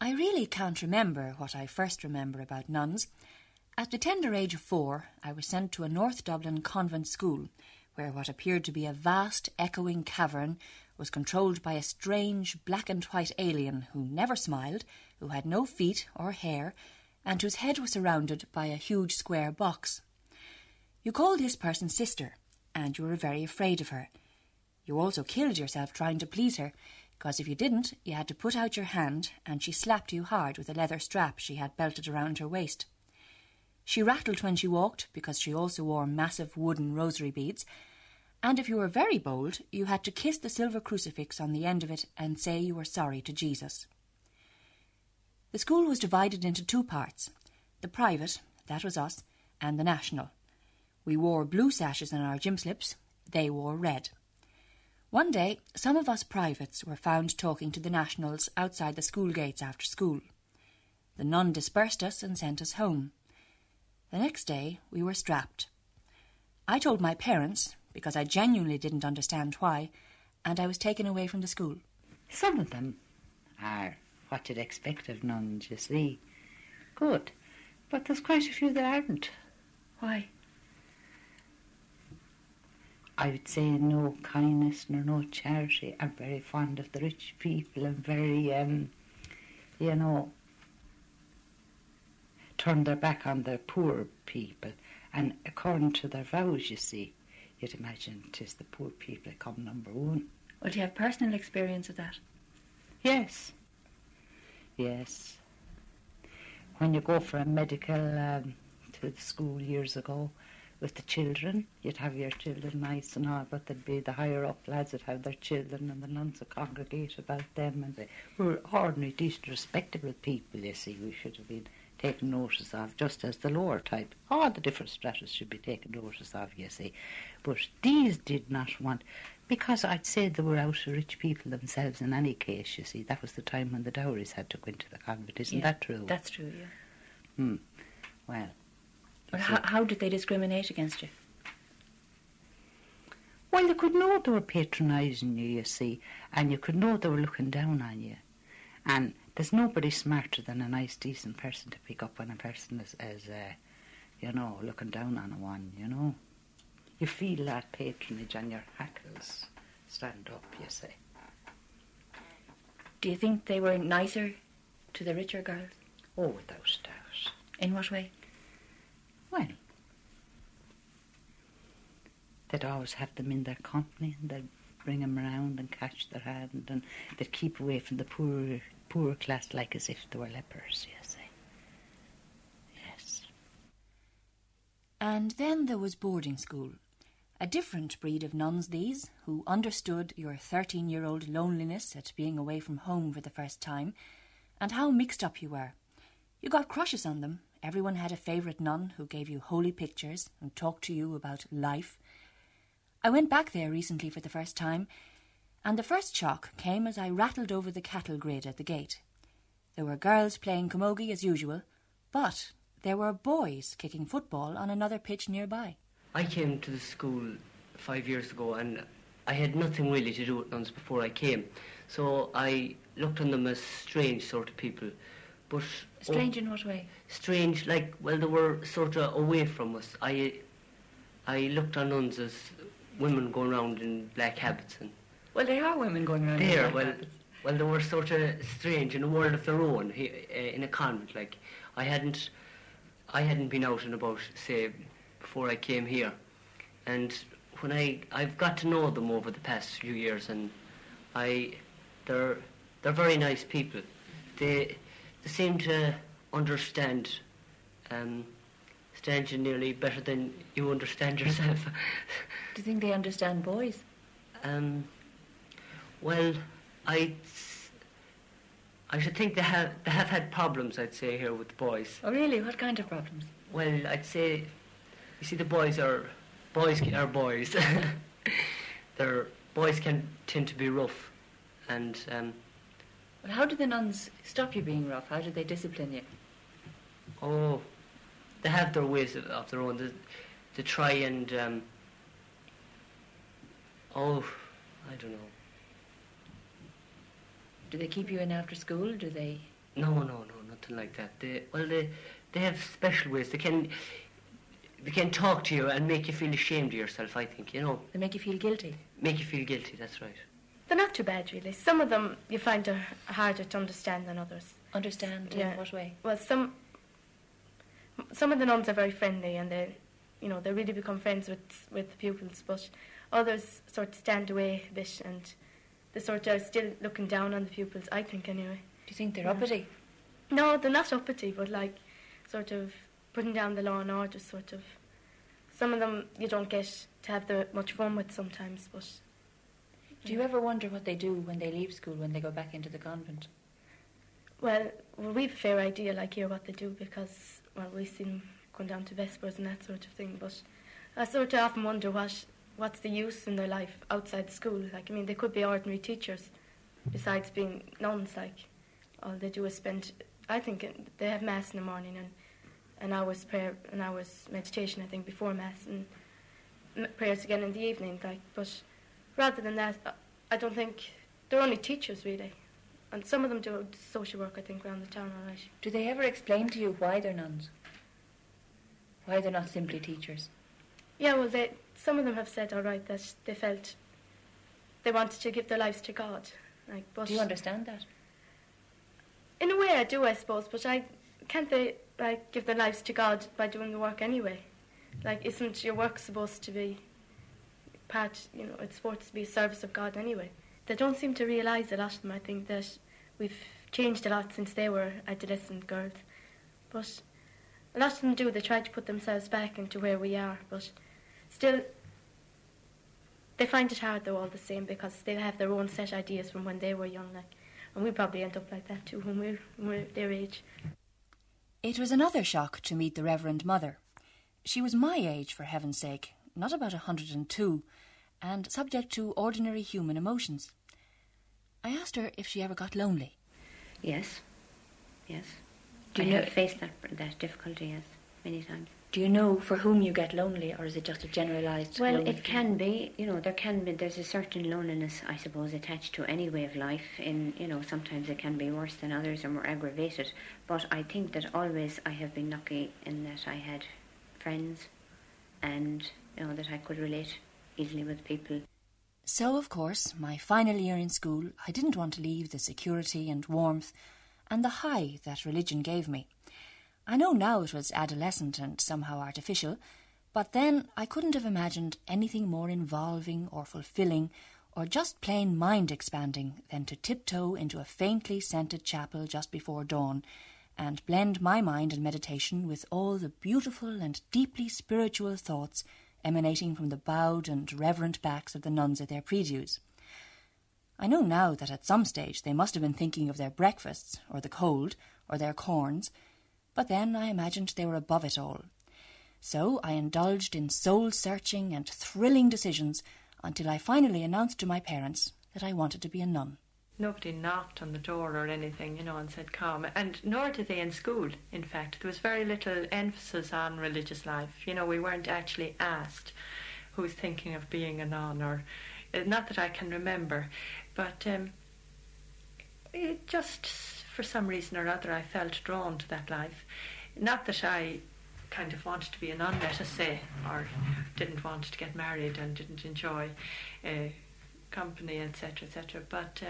I really can't remember what I first remember about nuns. At the tender age of 4, I was sent to a North Dublin convent school, where what appeared to be a vast, echoing cavern was controlled by a strange black and white alien who never smiled, who had no feet or hair, and whose head was surrounded by a huge square box. You called this person sister, and you were very afraid of her. You also killed yourself trying to please her, because if you didn't, you had to put out your hand, and she slapped you hard with a leather strap she had belted around her waist. She rattled when she walked, because she also wore massive wooden rosary beads, and if you were very bold, you had to kiss the silver crucifix on the end of it and say you were sorry to Jesus. The school was divided into 2 parts, the private, that was us, and the national. We wore blue sashes on our gym slips, they wore red. One day, some of us privates were found talking to the nationals outside the school gates after school. The nun dispersed us and sent us home. The next day, we were strapped. I told my parents, because I genuinely didn't understand why, and I was taken away from the school. Some of them are what you'd expect of nuns, you see. Good. But there's quite a few that aren't. Why? I would say no kindness nor no charity. I'm very fond of the rich people and very, turn their back on the poor people. And according to their vows, you see, you'd imagine 'tis the poor people that come number 1. Well, do you have personal experience of that? Yes. Yes. When you go for a medical to the school years ago with the children, you'd have your children nice and all, but there'd be the higher up lads that have their children and the nuns would congregate about them, and they were ordinary, decent, respectable people, you see. We should have been taken notice of, just as the lower type. All the different stratas should be taken notice of, you see. But these did not want, because I'd say they were out rich people themselves in any case, you see. That was the time when the dowries had to go into the convent, isn't that true? That's true, yeah. Well. But how did they discriminate against you? Well, you could know they were patronising you see, and you could know they were looking down on you. And there's nobody smarter than a nice, decent person to pick up when a person is looking down on one, you know. You feel that patronage and your hackles stand up, you see. Do you think they were nicer to the richer girls? Oh, without doubt. In what way? Well, they'd always have them in their company, and they'd bring them around and catch their hand, and they'd keep away from the poorer class like as if they were lepers, you see. Yes. And then there was boarding school. A different breed of nuns these, who understood your 13-year-old loneliness at being away from home for the first time, and how mixed up you were. You got crushes on them. Everyone had a favourite nun who gave you holy pictures and talked to you about life. I went back there recently for the first time, and the first shock came as I rattled over the cattle grid at the gate. There were girls playing camogie as usual, but there were boys kicking football on another pitch nearby. I came to the school 5 years ago, and I had nothing really to do with nuns before I came, so I looked on them as strange sort of people. But strange in what way? Strange, like, well, they were sort of away from us. I looked on nuns as women going around in black habits. And well, there are women going around in black habits. Well, they were sort of strange in a world of their own, in a convent. Like, I hadn't been out and about, say, before I came here. And when I've got to know them over the past few years, and they're very nice people. They seem to understand you nearly better than you understand yourself. Do you think they understand boys? Well, I should think they have had problems, I'd say, here with the boys. Oh, really? What kind of problems? Well, I'd say, you see, the boys are boys. Boys can tend to be rough, and well, how did the nuns stop you being rough? How did they discipline you? Oh, they have their ways of their own. They try and, I don't know. Do they keep you in after school? Do they No, nothing like that. They have special ways. They can talk to you and make you feel ashamed of yourself, I think, you know. They make you feel guilty. Make you feel guilty, that's right. They're not too bad, really. Some of them you find are harder to understand than others. Understand Yeah. in what way? Well, some of the nuns are very friendly, and they really become friends with the pupils, but others sort of stand away a bit, and they sort of are still looking down on the pupils, I think, anyway. Do you think they're uppity? No, they're not uppity, but like sort of putting down the law and order, sort of. Some of them you don't get to have much fun with sometimes, but... Do you ever wonder what they do when they leave school, when they go back into the convent? Well, we've a fair idea, like, here, what they do, because, well, we've seen them going down to Vespers and that sort of thing, but I sort of often wonder what's the use in their life outside the school. Like, I mean, they could be ordinary teachers, besides being nuns, like, all they do is spend... I think they have Mass in the morning and an hour's prayer, an hour's meditation, I think, before Mass, and prayers again in the evening, like, but rather than that, I don't think... They're only teachers, really. And some of them do social work, I think, around the town, all right. Do they ever explain to you why they're nuns? Why they're not simply teachers? Yeah, well, some of them have said, all right, that they felt they wanted to give their lives to God. Like, but Do you understand that? in a way, I do, I suppose, but can't they, like, give their lives to God by doing the work anyway? Like, isn't your work supposed to be it's supposed to be a service of God anyway? They don't seem to realise, a lot of them, I think, that we've changed a lot since they were adolescent girls. But a lot of them do. They try to put themselves back into where we are, but still, they find it hard, though, all the same, because they have their own set ideas from when they were young, like, and we probably end up like that too when we're their age. It was another shock to meet the Reverend Mother. She was my age, for heaven's sake, not about 102, and subject to ordinary human emotions. I asked her if she ever got lonely. Yes. Do I you know- have faced that difficulty, yes, many times. Do you know for whom you get lonely, or is it just a generalised Well, lonely it can be, there's a certain loneliness, I suppose, attached to any way of life. Sometimes it can be worse than others or more aggravated. But I think that always I have been lucky in that I had friends and, that I could relate easily with people. So, of course, my final year in school, I didn't want to leave the security and warmth and the high that religion gave me. I know now it was adolescent and somehow artificial, but then I couldn't have imagined anything more involving or fulfilling or just plain mind-expanding than to tiptoe into a faintly scented chapel just before dawn and blend my mind and meditation with all the beautiful and deeply spiritual thoughts emanating from the bowed and reverent backs of the nuns at their prie-dieus. I know now that at some stage they must have been thinking of their breakfasts, or the cold, or their corns, but then I imagined they were above it all. So I indulged in soul-searching and thrilling decisions until I finally announced to my parents that I wanted to be a nun. Nobody knocked on the door or anything, and said come. And nor did they in school, in fact. There was very little emphasis on religious life. We weren't actually asked who's thinking of being a nun, or not that I can remember. But it just, for some reason or other, I felt drawn to that life. Not that I kind of wanted to be a nun, let us say, or didn't want to get married and didn't enjoy company, etc., etc. But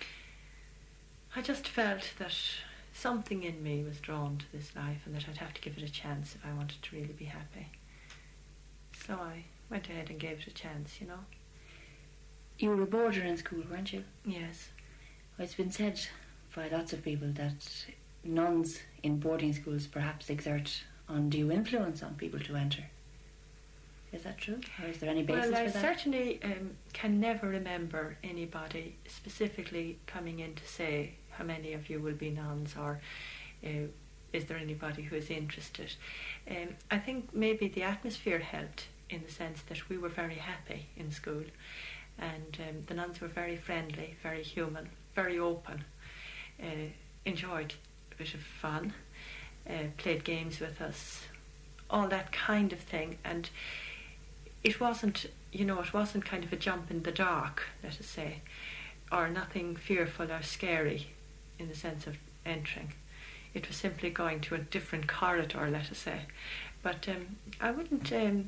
I just felt that something in me was drawn to this life and that I'd have to give it a chance if I wanted to really be happy. So I went ahead and gave it a chance, You were a boarder in school, weren't you? Yes. Well, it's been said by lots of people that nuns in boarding schools perhaps exert undue influence on people to enter. Is that true? Or is there any basis Well, I for that? certainly can never remember anybody specifically coming in to say how many of you will be nuns, or is there anybody who is interested. I think maybe the atmosphere helped, in the sense that we were very happy in school, and the nuns were very friendly, very human, very open, enjoyed a bit of fun, played games with us, all that kind of thing. And it wasn't, it wasn't kind of a jump in the dark, let us say, or nothing fearful or scary in the sense of entering. It was simply going to a different corridor, let us say. But I wouldn't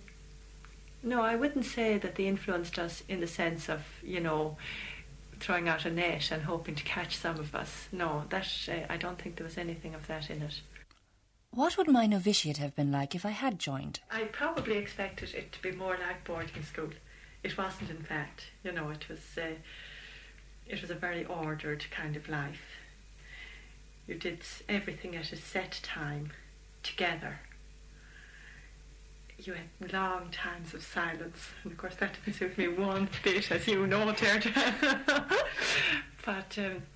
say that they influenced us in the sense of, throwing out a net and hoping to catch some of us. No, that I don't think there was anything of that in it. What would my novitiate have been like if I had joined? I probably expected it to be more like boarding school. It wasn't, in fact. It was a very ordered kind of life. You did everything at a set time, together. You had long times of silence, and of course that didn't suit me one bit, as you know, Deirdre. But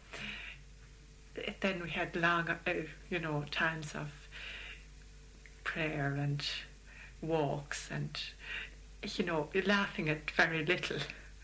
then we had long, times of prayer and walks and, laughing at very little.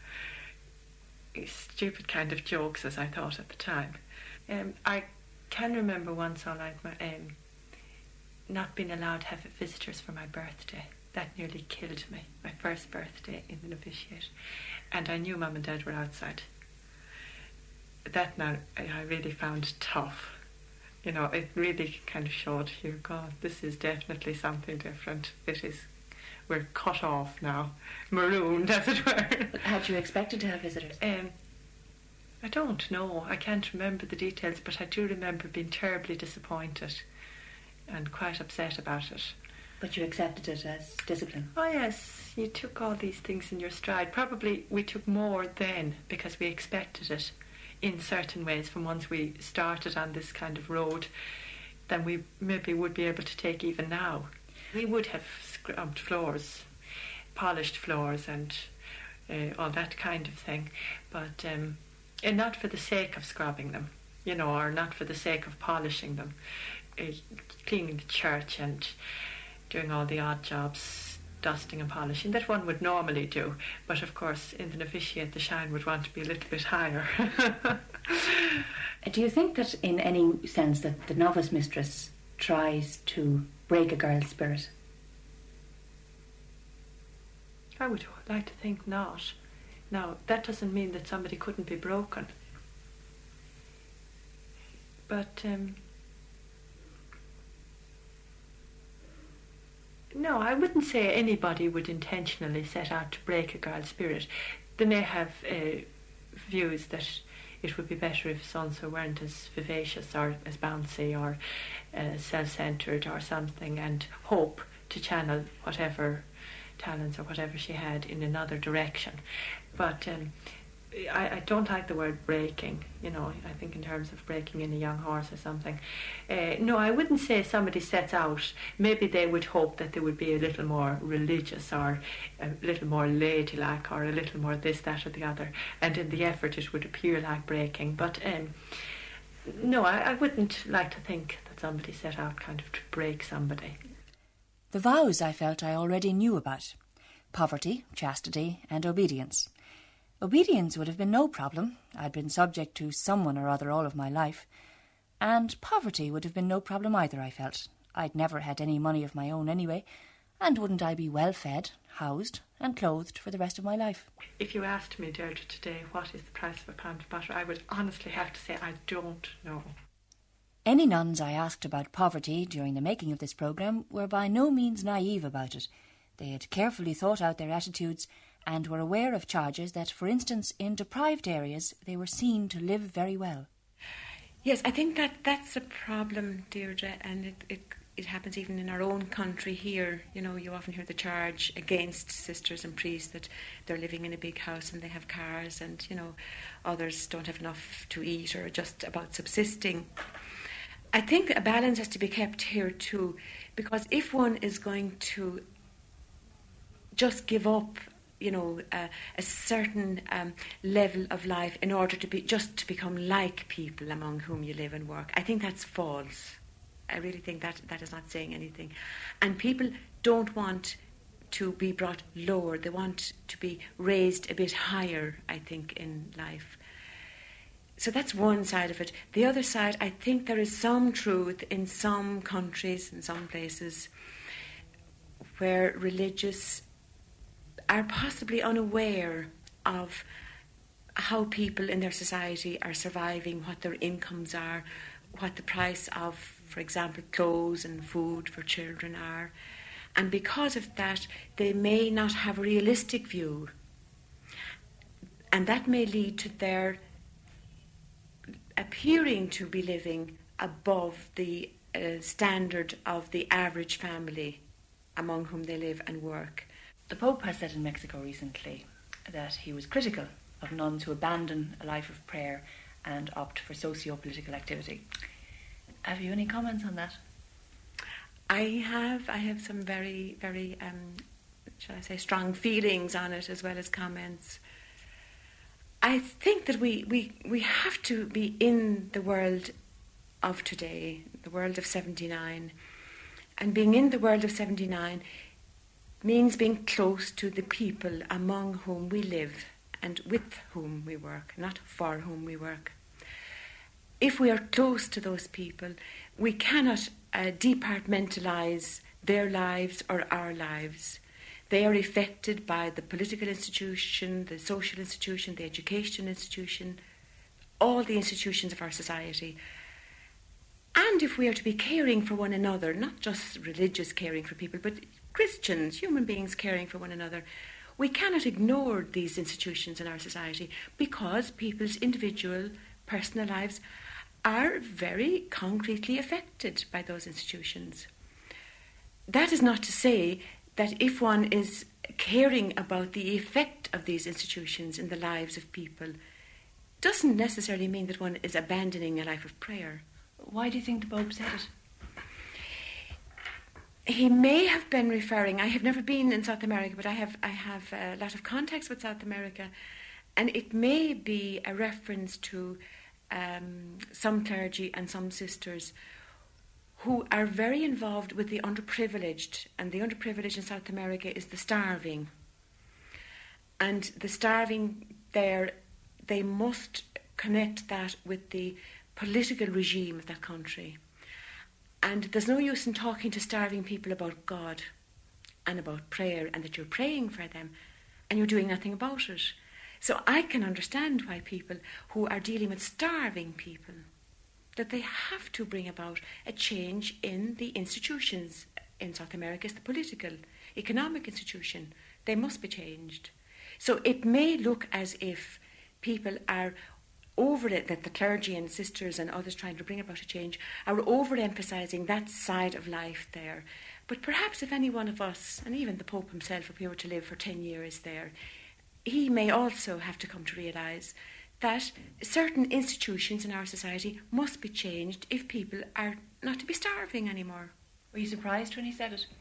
Stupid kind of jokes, as I thought at the time. I can remember once all night not being allowed to have visitors for my birthday. That nearly killed me, my first birthday in the novitiate. And I knew Mum and Dad were outside. That now I really found tough. It really kind of showed here, God, this is definitely something different. We're cut off now, marooned, as it were. Had you expected to have visitors? I don't know. I can't remember the details, but I do remember being terribly disappointed and quite upset about it. But you accepted it as discipline? Oh yes, you took all these things in your stride. Probably we took more then because we expected it in certain ways from once we started on this kind of road than we maybe would be able to take even now. We would have scrubbed floors, polished floors and all that kind of thing, but and not for the sake of scrubbing them, or not for the sake of polishing them. Cleaning the church and doing all the odd jobs, dusting and polishing that one would normally do, but of course in the novitiate the shine would want to be a little bit higher. Do you think that in any sense that the novice mistress tries to break a girl's spirit? I would like to think not. Now, that doesn't mean that somebody couldn't be broken. But no, I wouldn't say anybody would intentionally set out to break a girl's spirit. They may have views that it would be better if so-and-so weren't as vivacious or as bouncy or self-centred or something, and hope to channel whatever talents or whatever she had in another direction. But I don't like the word breaking, I think in terms of breaking in a young horse or something. No, I wouldn't say somebody sets out. Maybe they would hope that they would be a little more religious or a little more ladylike or a little more this, that or the other. And in the effort it would appear like breaking. But no, I wouldn't like to think that somebody set out kind of to break somebody. The vows I felt I already knew about. Poverty, chastity and obedience. Obedience would have been no problem. I'd been subject to someone or other all of my life. And poverty would have been no problem either, I felt. I'd never had any money of my own anyway, and wouldn't I be well fed, housed and clothed for the rest of my life? If you asked me, Deirdre, today, what is the price of a pound of butter, I would honestly have to say I don't know. Any nuns I asked about poverty during the making of this programme were by no means naive about it. They had carefully thought out their attitudes and were aware of charges that, for instance, in deprived areas, they were seen to live very well. Yes, I think that's a problem, Deirdre, and it happens even in our own country here. You often hear the charge against sisters and priests that they're living in a big house and they have cars and, others don't have enough to eat or just about subsisting. I think a balance has to be kept here too, because if one is going to just give up a certain level of life in order to become like people among whom you live and work, I think that's false. I really think that is not saying anything. And people don't want to be brought lower. They want to be raised a bit higher, I think, in life. So that's one side of it. The other side, I think there is some truth in some countries, in some places, where religious are possibly unaware of how people in their society are surviving, what their incomes are, what the price of, for example, clothes and food for children are. And because of that, they may not have a realistic view. And that may lead to their appearing to be living above the standard of the average family among whom they live and work. The Pope has said in Mexico recently that he was critical of nuns who abandon a life of prayer and opt for socio-political activity. Have you any comments on that? I have some very, very, shall I say, strong feelings on it as well as comments. I think that we have to be in the world of today, the world of 79. And being in the world of 79 means being close to the people among whom we live and with whom we work, not for whom we work. If we are close to those people, we cannot departmentalise their lives or our lives. They are affected by the political institution, the social institution, the education institution, all the institutions of our society. And if we are to be caring for one another, not just religious caring for people, but Christians, human beings caring for one another, we cannot ignore these institutions in our society because people's individual, personal lives are very concretely affected by those institutions. That is not to say that if one is caring about the effect of these institutions in the lives of people, doesn't necessarily mean that one is abandoning a life of prayer. Why do you think the Pope said it? He may have been referring, I have never been in South America, but I have a lot of contacts with South America, and it may be a reference to some clergy and some sisters who are very involved with the underprivileged, and the underprivileged in South America is the starving. And the starving there, they must connect that with the political regime of that country. And there's no use in talking to starving people about God and about prayer and that you're praying for them and you're doing nothing about it. So I can understand why people who are dealing with starving people, that they have to bring about a change in the institutions in South America. It's the political, economic institution. They must be changed. So it may look as if people are over it, that the clergy and sisters and others trying to bring about a change are overemphasising that side of life there. But perhaps if any one of us, and even the Pope himself, if he were to live for 10 years there, he may also have to come to realise that certain institutions in our society must be changed if people are not to be starving anymore. Were you surprised when he said it?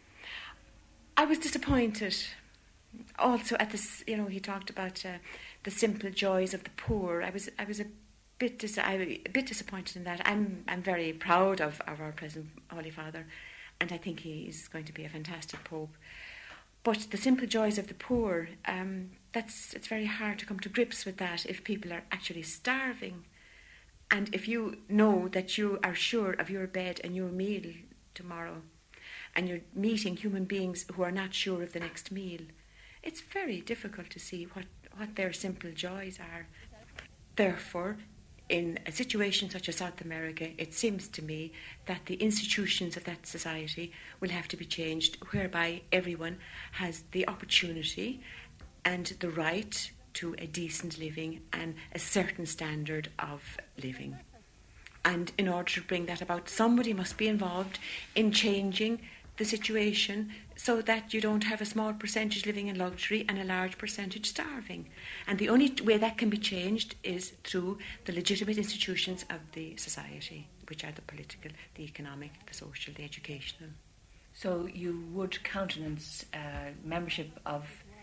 I was disappointed. Also, at this, he talked about the simple joys of the poor. I was a bit disappointed in that. I'm very proud of our present Holy Father, and I think he is going to be a fantastic Pope. But the simple joys of the poor, it's very hard to come to grips with that if people are actually starving. And if you know that you are sure of your bed and your meal tomorrow, and you're meeting human beings who are not sure of the next meal, it's very difficult to see what their simple joys are. Therefore, in a situation such as South America, it seems to me that the institutions of that society will have to be changed, whereby everyone has the opportunity and the right to a decent living and a certain standard of living. And in order to bring that about, somebody must be involved in changing the situation so that you don't have a small percentage living in luxury and a large percentage starving. And the only way that can be changed is through the legitimate institutions of the society, which are the political, the economic, the social, the educational. So you would countenance membership of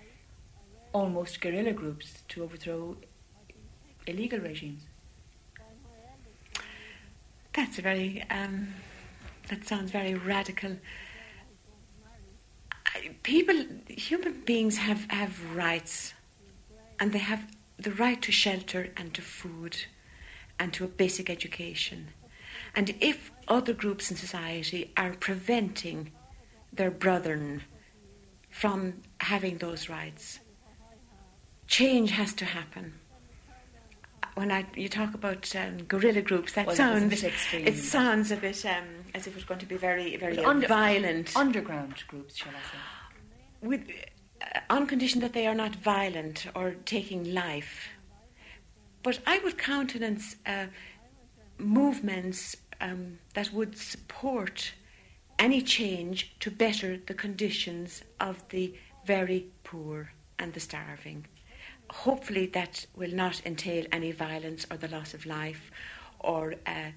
almost guerrilla groups to overthrow illegal regimes? That's that sounds very radical. Human beings have rights, and they have the right to shelter and to food and to a basic education. And if other groups in society are preventing their brethren from having those rights, change has to happen. you talk about guerrilla groups, that was sounds a bit extreme. It sounds a bit as if it's going to be very, very But violent. Underground groups, shall I say? With, on condition that they are not violent or taking life. But I would countenance movements that would support any change to better the conditions of the very poor and the starving. Hopefully that will not entail any violence or the loss of life or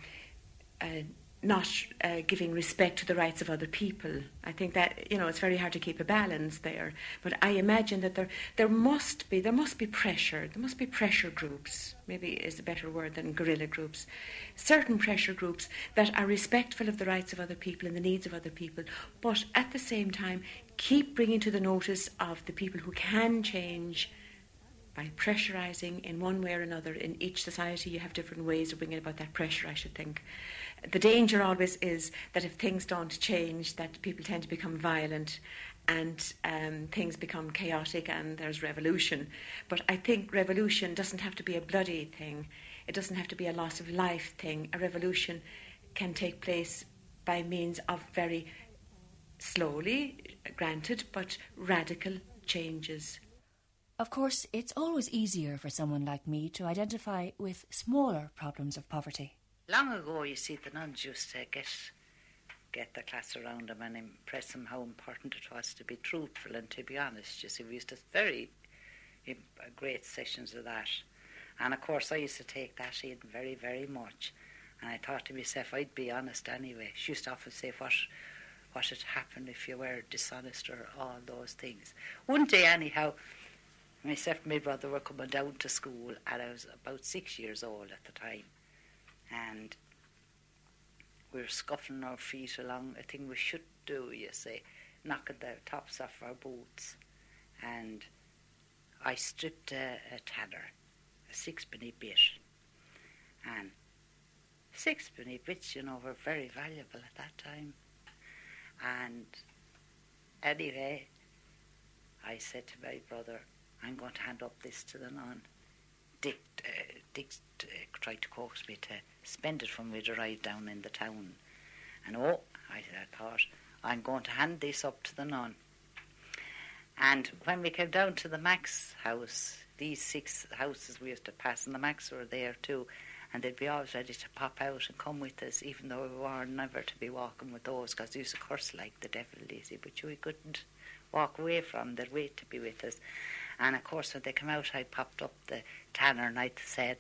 not giving respect to the rights of other people. I think that, it's very hard to keep a balance there. But I imagine that there must be pressure. There must be pressure groups, maybe is a better word than guerrilla groups. Certain pressure groups that are respectful of the rights of other people and the needs of other people, but at the same time keep bringing to the notice of the people who can change by pressurising in one way or another. In each society you have different ways of bringing about that pressure, I should think. The danger always is that if things don't change, that people tend to become violent and things become chaotic and there's revolution. But I think revolution doesn't have to be a bloody thing. It doesn't have to be a loss of life thing. A revolution can take place by means of very slowly, granted, but radical changes. Of course, it's always easier for someone like me to identify with smaller problems of poverty. Long ago, you see, the nuns used to get the class around them and impress them how important it was to be truthful and to be honest. You see, we used to very great sessions of that. And of course, I used to take that in very, very much. And I thought to myself, I'd be honest anyway. She used to often say, what would happen if you were dishonest or all those things. One day, anyhow, myself and my brother were coming down to school, and I was about 6 years old at the time. And we were scuffling our feet along a thing we should do, you see, knocking the tops off our boots. And I stripped a tanner, a sixpenny bit. And sixpenny bits, were very valuable at that time. And anyway, I said to my brother, I'm going to hand up this to the nun. Dick tried to coax me to spend it when we'd arrived down in the town. And I thought, I'm going to hand this up to the nun. And when we came down to the Max house, these 6 houses we used to pass, and the Max were there too, and they'd be always ready to pop out and come with us, even though we were never to be walking with those, because they used to curse like the devil, you see, but we couldn't walk away from them. They'd wait to be with us. And of course, when they came out, I popped up the tanner and I said,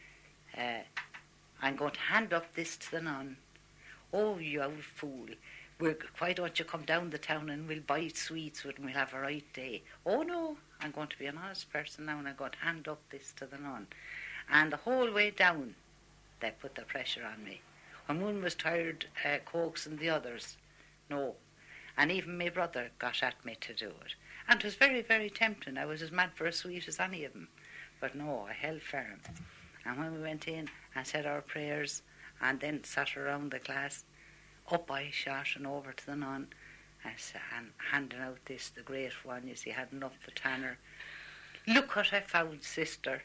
I'm going to hand up this to the nun. Oh, you old fool. Why don't you come down the town and we'll buy sweets and we'll have a right day? Oh, no, I'm going to be an honest person now and I'm going to hand up this to the nun. And the whole way down, they put the pressure on me. When one was tired coaxing the others, no. And even my brother got at me to do it. And it was very, very tempting. I was as mad for a sweet as any of them. But no, I held firm. And when we went in and said our prayers and then sat around the class, up I shot and over to the nun and handing out this, the great one, you see, handing up the tanner. Look what I found, sister.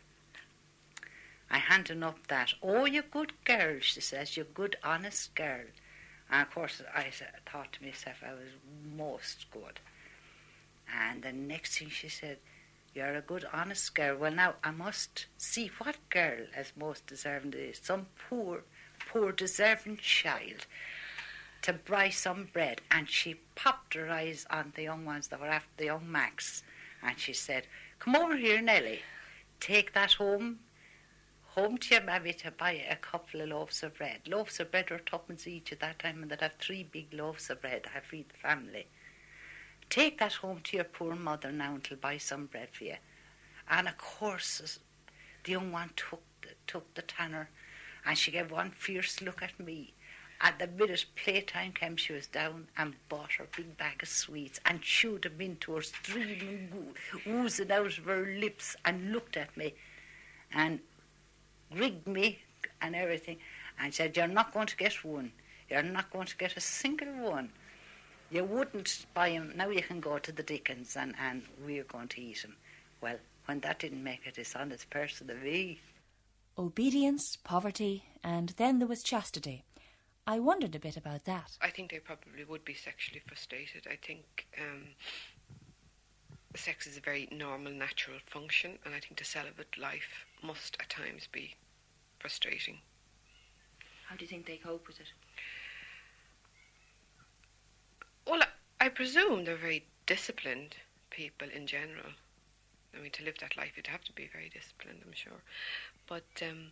I handed up that. Oh, you good girl, she says, you good, honest girl. And of course, I thought to myself I was most good. And the next thing she said, you're a good, honest girl. Well, now, I must see what girl is most deserving of this. Some poor, deserving child to buy some bread. And she popped her eyes on the young ones that were after the young Max. And she said, come over here, Nelly. Take that home to your mammy to buy a couple of loaves of bread. Loaves of bread were 2p each at that time, and they'd have 3 big loaves of bread to feed the family. Take that home to your poor mother now and she'll buy some bread for you. And of course, the young one took the tanner and she gave one fierce look at me. And the minute playtime came, she was down and bought her big bag of sweets and chewed them into her, streaming, oozing out of her lips, and looked at me and rigged me and everything and said, you're not going to get one. You're not going to get a single one. You wouldn't buy him. Now you can go to the Dickens and we're going to eat him. Well, when that didn't make a dishonest person of me. Obedience, poverty, and then there was chastity. I wondered a bit about that. I think they probably would be sexually frustrated. I think sex is a very normal, natural function, and I think the celibate life must at times be frustrating. How do you think they cope with it? Well, I presume they're very disciplined people in general. I mean, to live that life, you'd have to be very disciplined, I'm sure. But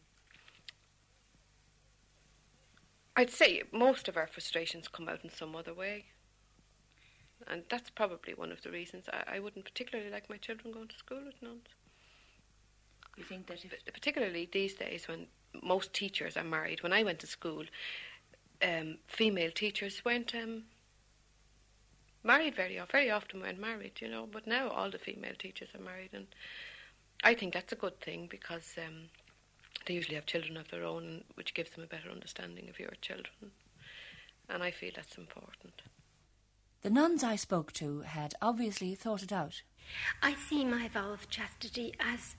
I'd say most of our frustrations come out in some other way. And that's probably one of the reasons I wouldn't particularly like my children going to school with nuns. You think that particularly these days when most teachers are married. When I went to school, female teachers weren't married very often weren't married, you know, but now all the female teachers are married, and I think that's a good thing because they usually have children of their own, which gives them a better understanding of your children, and I feel that's important. The nuns I spoke to had obviously thought it out. I see my vow of chastity as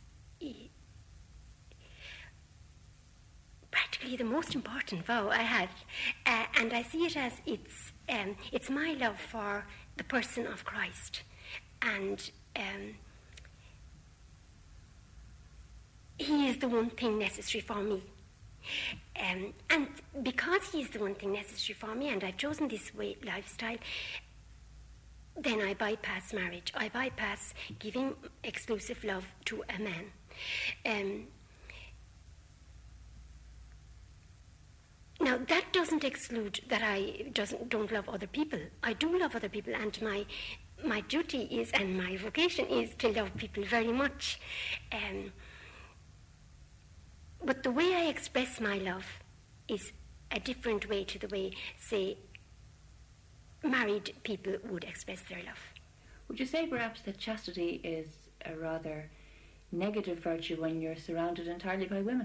practically the most important vow I had, and I see it as it's my love for the person of Christ, and he is the one thing necessary for me. And because he is the one thing necessary for me, and I've chosen this lifestyle, then I bypass marriage. I bypass giving exclusive love to a man. Now, that doesn't exclude that I don't love other people. I do love other people, and my duty is, and my vocation is, to love people very much. But the way I express my love is a different way to the way, say, married people would express their love. Would you say perhaps that chastity is a rather negative virtue when you're surrounded entirely by women?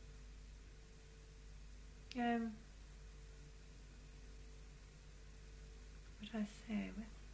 What would I say?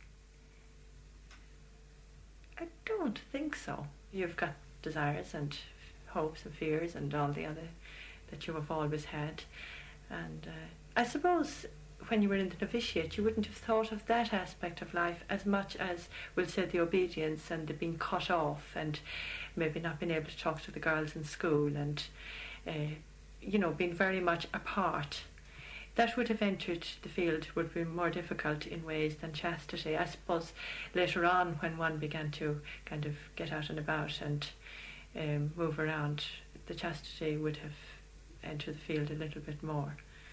I don't think so. You've got desires and hopes and fears and all the other that you have always had. And I suppose when you were in the novitiate, you wouldn't have thought of that aspect of life as much as, we'll say, the obedience and the being cut off and maybe not being able to talk to the girls in school and, being very much apart. That would have entered the field, would be more difficult in ways than chastity. I suppose later on, when one began to kind of get out and about and move around, the chastity would have entered the field a little bit more.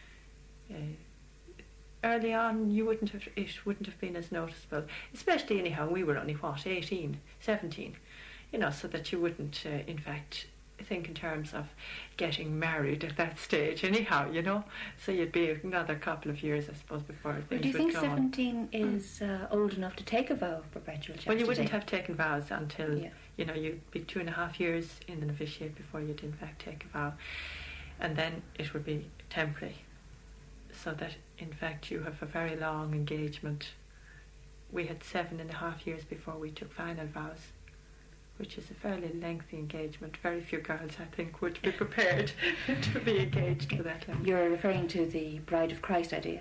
Early on, it wouldn't have been as noticeable, especially anyhow, we were only, 18, 17, so that you wouldn't, in fact, think in terms of getting married at that stage anyhow, so you'd be another couple of years, I suppose, before things would go on. Do you think 17 is old enough to take a vow of perpetual chastity? Well, you wouldn't have taken vows until, you'd be 2.5 years in the novitiate before you'd in fact take a vow, and then it would be temporary, so that in fact you have a very long engagement. We had 7.5 years before we took final vows, which is a fairly lengthy engagement. Very few girls, I think, would be prepared to be engaged for that length. You're referring to the Bride of Christ idea?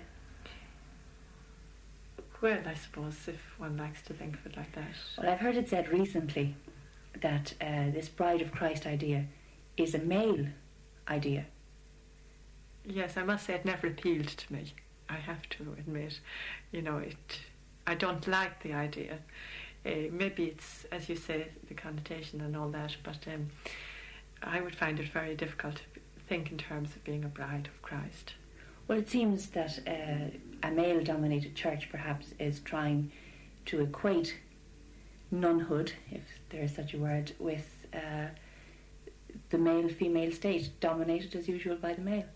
Well, I suppose, if one likes to think of it like that. Well, I've heard it said recently that this Bride of Christ idea is a male idea. Yes, I must say it never appealed to me. I have to admit, I don't like the idea. Maybe it's, as you say, the connotation and all that, but I would find it very difficult to think in terms of being a bride of Christ. Well, it seems that a male-dominated church perhaps is trying to equate nunhood, if there is such a word, with the male-female state, dominated as usual by the male.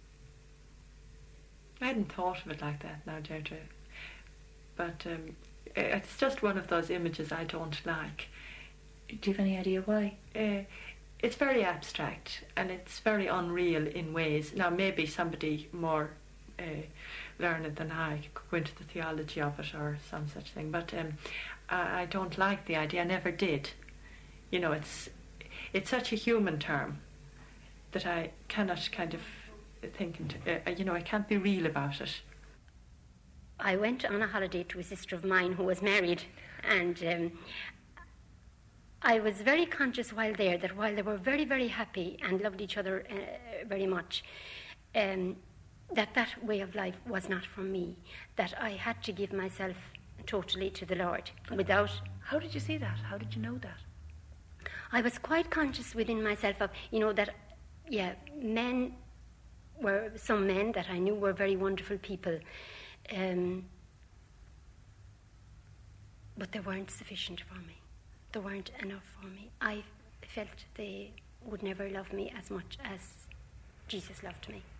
I hadn't thought of it like that now, Deirdre, but it's just one of those images I don't like. Do you have any idea why? It's very abstract and it's very unreal in ways. Now, maybe somebody more learned than I could go into the theology of it or some such thing, but I don't like the idea. I never did. It's such a human term. that I cannot kind of think, I can't be real about it. I went on a holiday to a sister of mine who was married, and I was very conscious while there that while they were very, very happy and loved each other very much, that way of life was not for me, that I had to give myself totally to the Lord without... How did you see that? How did you know that? I was quite conscious within myself of, that, some men that I knew were very wonderful people, but they weren't sufficient for me. They weren't enough for me. I felt they would never love me as much as Jesus loved me.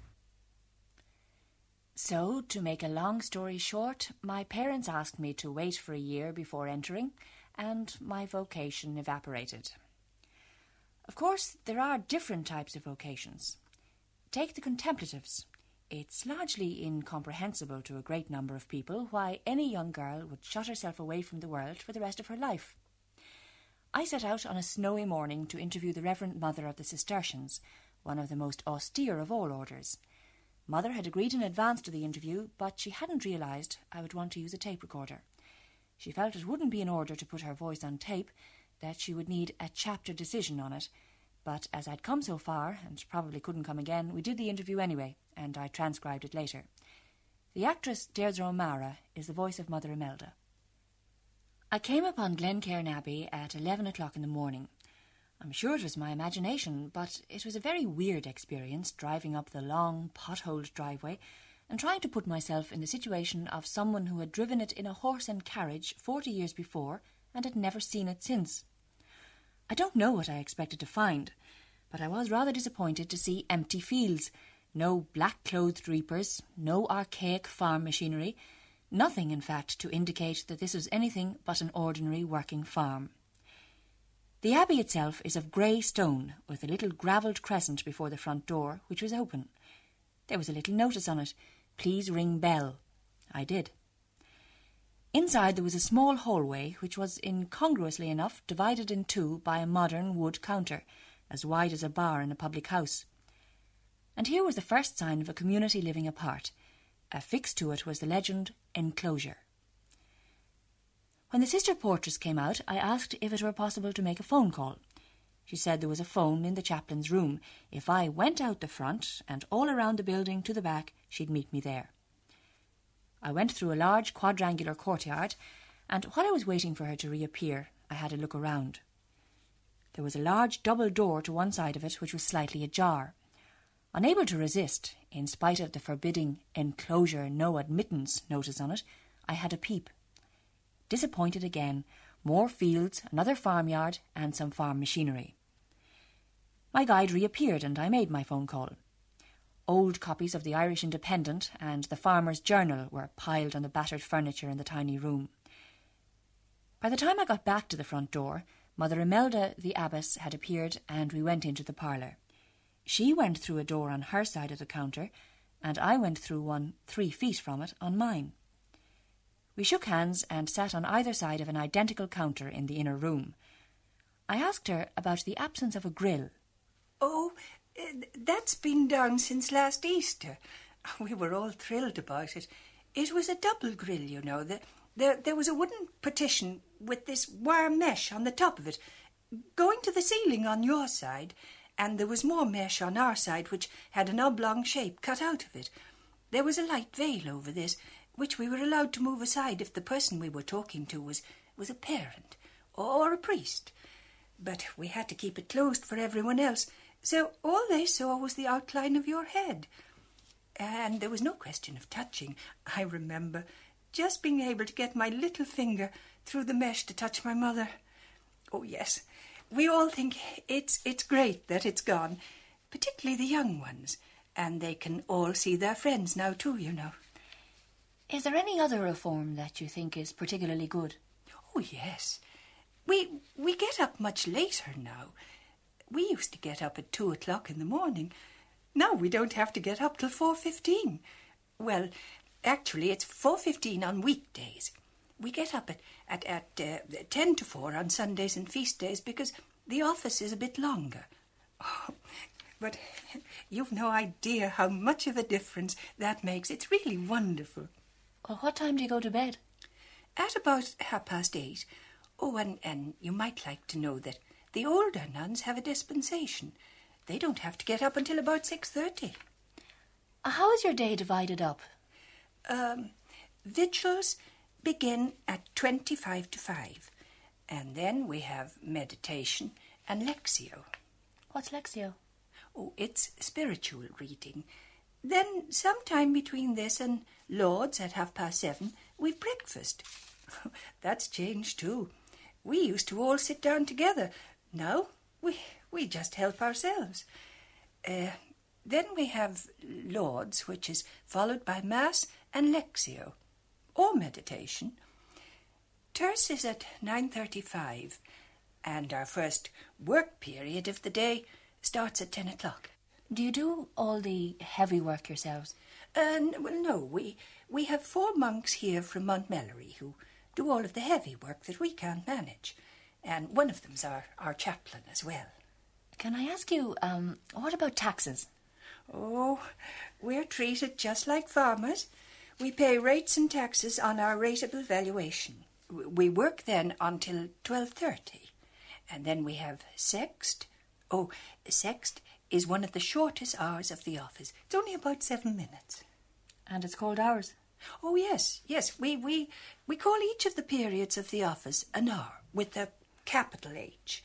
So, to make a long story short, my parents asked me to wait for a year before entering, and my vocation evaporated. Of course, there are different types of vocations. Take the contemplatives. It's largely incomprehensible to a great number of people why any young girl would shut herself away from the world for the rest of her life. I set out on a snowy morning to interview the Reverend Mother of the Cistercians, one of the most austere of all orders. Mother had agreed in advance to the interview, but she hadn't realised I would want to use a tape recorder. She felt it wouldn't be in order to put her voice on tape, that she would need a chapter decision on it. But as I'd come so far, and probably couldn't come again, we did the interview anyway, and I transcribed it later. The actress Deirdre O'Mara is the voice of Mother Imelda. I came upon Glencairn Abbey at 11 o'clock in the morning. I'm sure it was my imagination, but it was a very weird experience driving up the long, potholed driveway and trying to put myself in the situation of someone who had driven it in a horse and carriage 40 years before and had never seen it since. I don't know what I expected to find, but I was rather disappointed to see empty fields, no black-clothed reapers, no archaic farm machinery, nothing, in fact, to indicate that this was anything but an ordinary working farm. The abbey itself is of grey stone, with a little gravelled crescent before the front door, which was open. There was a little notice on it, "Please ring bell." I did. Inside there was a small hallway, which was incongruously enough divided in two by a modern wood counter, as wide as a bar in a public house. And here was the first sign of a community living apart. Affixed to it was the legend, "Enclosure." When the sister portress came out, I asked if it were possible to make a phone call. She said there was a phone in the chaplain's room. If I went out the front and all around the building to the back, she'd meet me there. I went through a large quadrangular courtyard, and while I was waiting for her to reappear, I had a look around. There was a large double door to one side of it which was slightly ajar. Unable to resist, in spite of the forbidding "Enclosure, no admittance" notice on it, I had a peep. Disappointed again, more fields, another farmyard, and some farm machinery. My guide reappeared and I made my phone call. Old copies of the Irish Independent and the Farmer's Journal were piled on the battered furniture in the tiny room. By the time I got back to the front door, Mother Imelda, the abbess, had appeared and we went into the parlour. She went through a door on her side of the counter, and I went through one 3 feet from it on mine. We shook hands and sat on either side of an identical counter in the inner room. I asked her about the absence of a grill. "Oh, that's been down since last Easter. We were all thrilled about it. It was a double grill, you know. There was a wooden partition with this wire mesh on the top of it, going to the ceiling on your side, and there was more mesh on our side which had an oblong shape cut out of it. There was a light veil over this, which we were allowed to move aside if the person we were talking to was a parent or a priest. But we had to keep it closed for everyone else, so all they saw was the outline of your head. And there was no question of touching. I remember just being able to get my little finger through the mesh to touch my mother. Oh, yes, we all think it's great that it's gone, particularly the young ones, and they can all see their friends now too, you know. Is there any other reform that you think is particularly good? Oh, yes. We get up much later now. We used to get up at 2 o'clock in the morning. Now we don't have to get up till 4:15. Well, actually, it's 4:15 on weekdays. We get up at 10 to 4 on Sundays and feast days because the office is a bit longer. Oh, But you've no idea how much of a difference that makes. It's really wonderful. Well, what time do you go to bed? At about 8:30. Oh, and you might like to know that the older nuns have a dispensation. They don't have to get up until about 6:30. How is your day divided up? Vigils begin at 25 to 5. And then we have meditation and Lectio. What's Lectio? Oh, it's spiritual reading. Then sometime between this and Lauds at 7:30, we've breakfast. That's changed too. We used to all sit down together. Now we just help ourselves. Then we have Lauds, which is followed by Mass and Lectio, or meditation. Terce is at 9:35, and our first work period of the day starts at 10 o'clock. Do you do all the heavy work yourselves? Well, no, we have 4 monks here from Montmellery who do all of the heavy work that we can't manage, and one of them's our chaplain as well. Can I ask you, what about taxes? Oh, we're treated just like farmers. We pay rates and taxes on our rateable valuation. We work then until 12:30, and then we have sext. Oh, sext is one of the shortest hours of the office. It's only about 7 minutes. And it's called hours? Oh, yes. We call each of the periods of the office an hour with a capital H.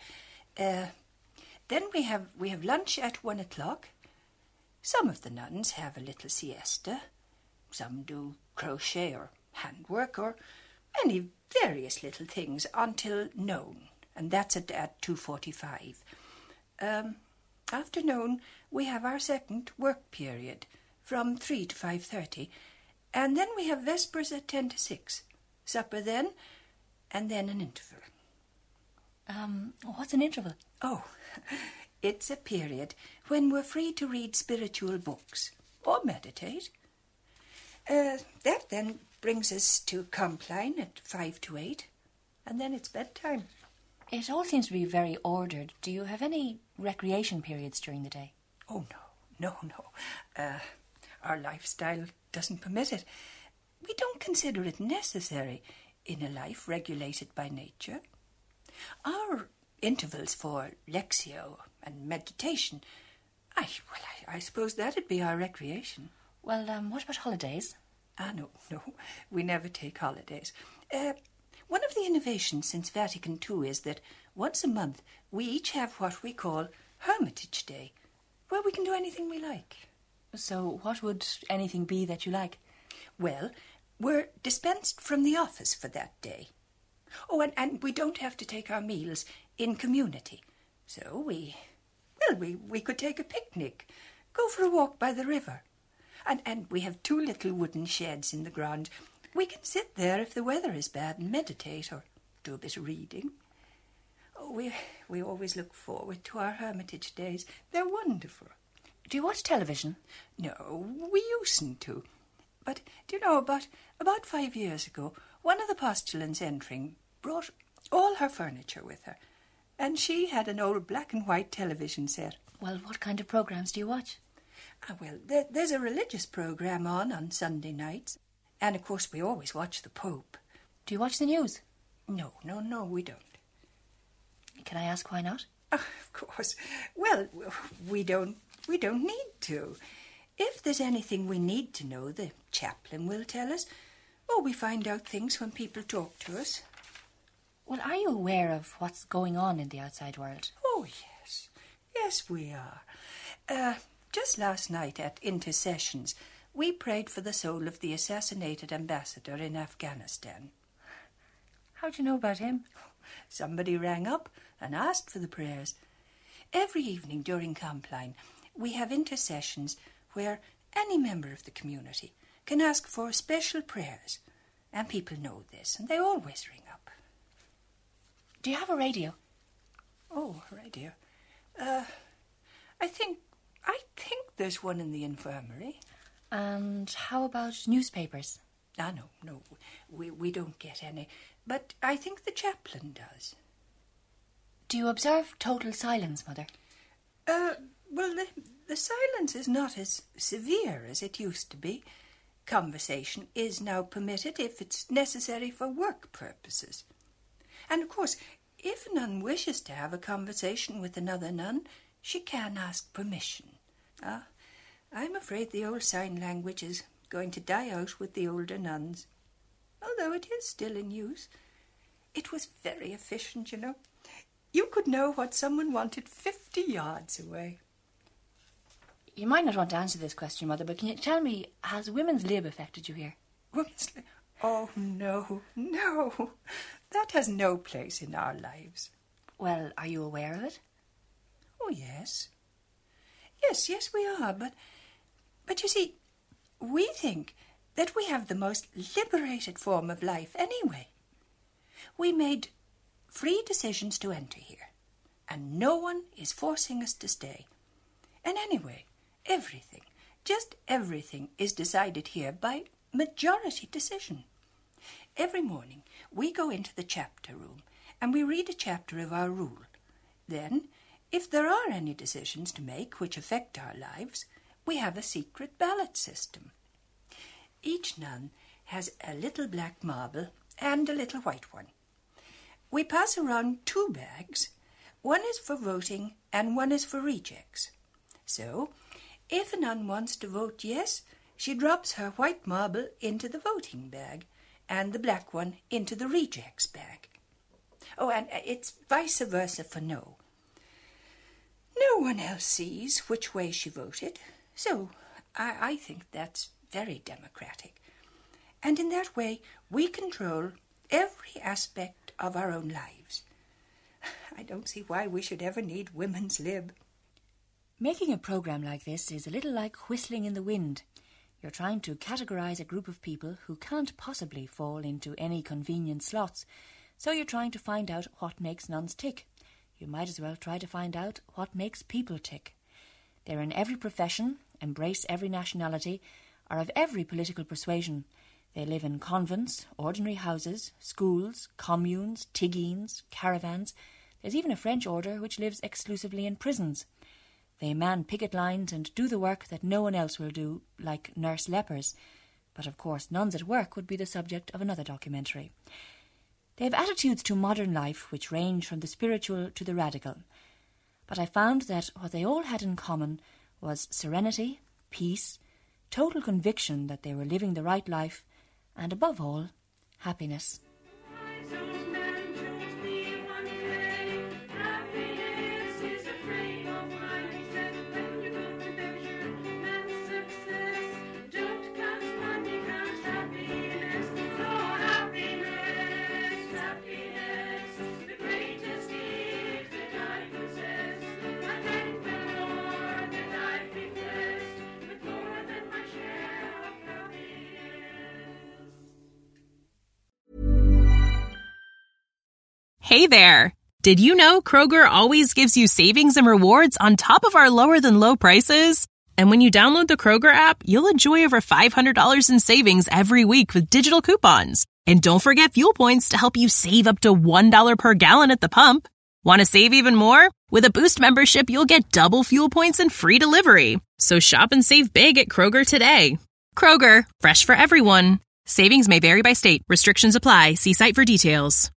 Then we have lunch at 1 o'clock. Some of the nuns have a little siesta. Some do crochet or handwork or any various little things until noon, and that's at 2:45. After noon, we have our second work period from 3 to 5:30, and then we have vespers at 10 to 6, supper then, and then an interval. What's an interval? Oh, it's a period when we're free to read spiritual books or meditate. That then brings us to Compline at 5 to 8, and then it's bedtime. It all seems to be very ordered. Do you have any recreation periods during the day? Oh, no. Our lifestyle doesn't permit it. We don't consider it necessary in a life regulated by nature. Our intervals for Lectio and meditation, I suppose that'd be our recreation. Well, what about holidays? No, we never take holidays. One of the innovations since Vatican II is that once a month we each have what we call Hermitage Day, where we can do anything we like. So what would anything be that you like? Well, we're dispensed from the office for that day. Oh, and we don't have to take our meals in community. So we could take a picnic, go for a walk by the river. And we have 2 little wooden sheds in the ground. We can sit there if the weather is bad and meditate or do a bit of reading. Oh, we always look forward to our Hermitage days. They're wonderful. Do you watch television? No, we usedn't to. But, do you know, about 5 years ago, one of the postulants entering brought all her furniture with her. And she had an old black and white television set. Well, what kind of programmes do you watch? Well, there's a religious programme on Sunday nights. And, of course, we always watch the Pope. Do you watch the news? No, we don't. Can I ask why not? Of course. Well, we don't need to. If there's anything we need to know, the chaplain will tell us. Or we find out things when people talk to us. Well, are you aware of what's going on in the outside world? Oh, yes. Yes, we are. Just last night at intercessions, we prayed for the soul of the assassinated ambassador in Afghanistan. How do you know about him? Somebody rang up and asked for the prayers. Every evening during Compline, we have intercessions where any member of the community can ask for special prayers. And people know this, and they always ring up. Do you have a radio? Oh, a radio. I think there's one in the infirmary. And how about newspapers? No, we don't get any. But I think the chaplain does. Do you observe total silence, Mother? Well, the silence is not as severe as it used to be. Conversation is now permitted if it's necessary for work purposes. And, of course, if a nun wishes to have a conversation with another nun, she can ask permission. I'm afraid the old sign language is going to die out with the older nuns, although it is still in use. It was very efficient, you know. You could know what someone wanted 50 yards away. You might not want to answer this question, Mother, but can you tell me, has women's lib affected you here? Women's lib? Oh, no. That has no place in our lives. Well, are you aware of it? Oh, yes. Yes, we are, but you see, we think that we have the most liberated form of life anyway. We made free decisions to enter here, and no one is forcing us to stay. And anyway, everything, just everything, is decided here by majority decision. Every morning we go into the chapter room and we read a chapter of our rule. Then, if there are any decisions to make which affect our lives, we have a secret ballot system. Each nun has a little black marble and a little white one. We pass around 2 bags. One is for voting and one is for rejects. So, if a nun wants to vote yes, she drops her white marble into the voting bag and the black one into the rejects bag. Oh, and it's vice versa for no. No one else sees which way she voted, so I think that's very democratic. And in that way, we control every aspect of our own lives. I don't see why we should ever need women's lib. Making a programme like this is a little like whistling in the wind. You're trying to categorise a group of people who can't possibly fall into any convenient slots, so you're trying to find out what makes nuns tick. You might as well try to find out what makes people tick. They're in every profession, embrace every nationality, are of every political persuasion. They live in convents, ordinary houses, schools, communes, tiggeens, caravans. There's even a French order which lives exclusively in prisons. They man picket lines and do the work that no one else will do, like nurse lepers. But of course, nuns at work would be the subject of another documentary. They have attitudes to modern life which range from the spiritual to the radical. But I found that what they all had in common was serenity, peace, total conviction that they were living the right life, and above all, happiness. Hey there! Did you know Kroger always gives you savings and rewards on top of our lower-than-low prices? And when you download the Kroger app, you'll enjoy over $500 in savings every week with digital coupons. And don't forget fuel points to help you save up to $1 per gallon at the pump. Want to save even more? With a Boost membership, you'll get double fuel points and free delivery. So shop and save big at Kroger today. Kroger, fresh for everyone. Savings may vary by state. Restrictions apply. See site for details.